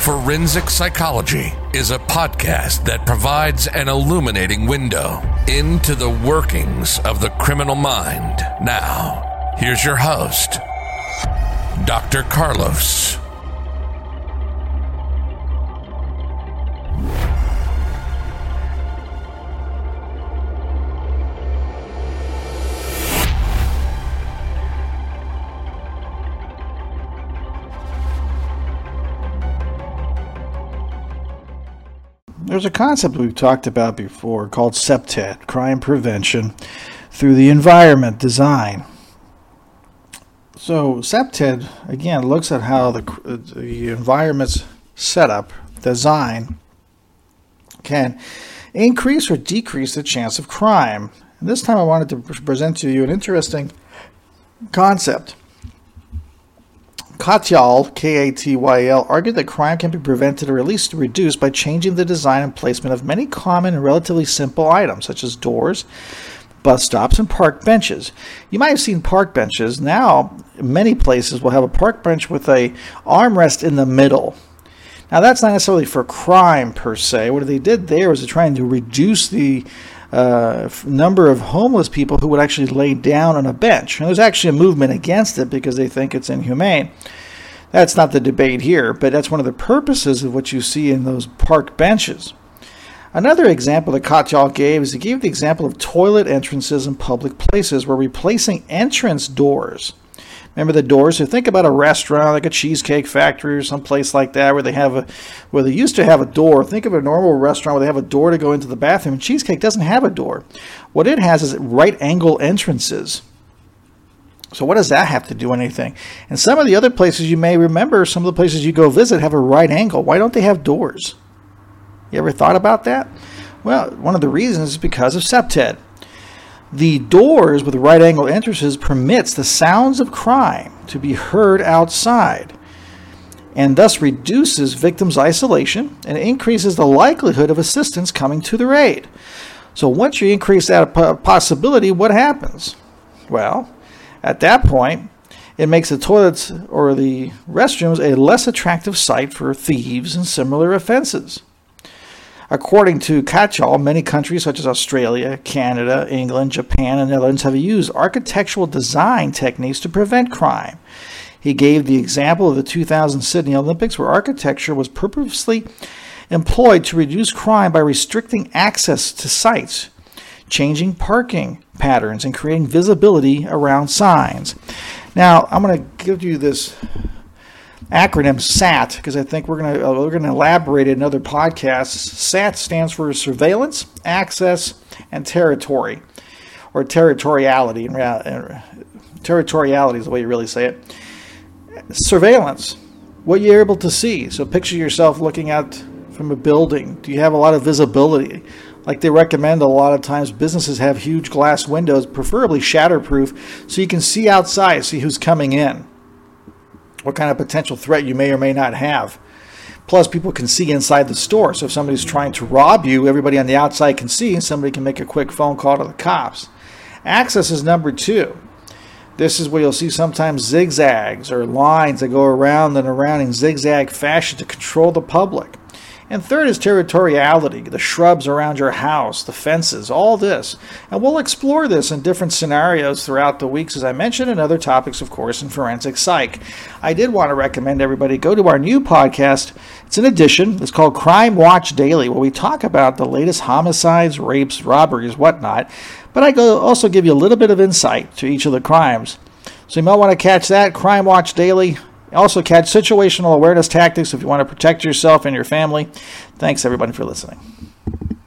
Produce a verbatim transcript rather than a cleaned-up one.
Forensic Psychology is a podcast that provides an illuminating window into the workings of the criminal mind. Now, here's your host, Doctor Carlos. There's a concept we've talked about before called CPTED, crime prevention through the environment design. So CPTED, again, looks at how the, the environment's setup, design, can increase or decrease the chance of crime. And this time I wanted to present to you an interesting concept. Katyal, K A T Y L, argued that crime can be prevented or at least reduced by changing the design and placement of many common and relatively simple items, such as doors, bus stops, and park benches. You might have seen park benches. Now, many places will have a park bench with a armrest in the middle. Now, that's not necessarily for crime, per se. What they did there was trying to reduce the Uh, number of homeless people who would actually lay down on a bench. And there's actually a movement against it because they think it's inhumane. That's not the debate here, but that's one of the purposes of what you see in those park benches. Another example that Katyal gave is he gave the example of toilet entrances in public places where replacing entrance doors. Remember the doors? So think about a restaurant like a Cheesecake Factory or someplace like that where they have a, where they used to have a door. Think of a normal restaurant where they have a door to go into the bathroom. Cheesecake doesn't have a door. What it has is right angle entrances. So what does that have to do with anything? And some of the other places you may remember, some of the places you go visit have a right angle. Why don't they have doors? You ever thought about that? Well, one of the reasons is because of CPTED. The doors with right angle entrances permits the sounds of crime to be heard outside and thus reduces victims' isolation and increases the likelihood of assistance coming to their aid. So once you increase that possibility, what happens? Well, at that point, it makes the toilets or the restrooms a less attractive site for thieves and similar offenses. According to Katyal, many countries such as Australia, Canada, England, Japan, and Netherlands have used architectural design techniques to prevent crime. He gave the example of the two thousand Sydney Olympics where architecture was purposely employed to reduce crime by restricting access to sites, changing parking patterns, and creating visibility around signs. Now, I'm going to give you this acronym SAT because I think we're going to uh, we're going to elaborate in other podcasts. SAT stands for surveillance, access, and territory, or territoriality. Territoriality is the way you really say it. Surveillance, what you're able to see. So picture yourself looking out from a building. Do you have a lot of visibility? Like they recommend a lot of times businesses have huge glass windows, preferably shatterproof, so you can see outside, see who's coming in, what kind of potential threat you may or may not have. Plus, people can see inside the store. So if somebody's trying to rob you, everybody on the outside can see, and somebody can make a quick phone call to the cops. Access is number two. This is where you'll see sometimes zigzags or lines that go around and around in zigzag fashion to control the public. And third is territoriality, the shrubs around your house, the fences, all this. And we'll explore this in different scenarios throughout the weeks, as I mentioned, and other topics, of course, in forensic psych. I did want to recommend everybody go to our new podcast. It's an edition. It's called Crime Watch Daily, where we talk about the latest homicides, rapes, robberies, whatnot. But I go also give you a little bit of insight to each of the crimes. So you might want to catch that, Crime Watch Daily. Also catch situational awareness tactics if you want to protect yourself and your family. Thanks, everybody, for listening.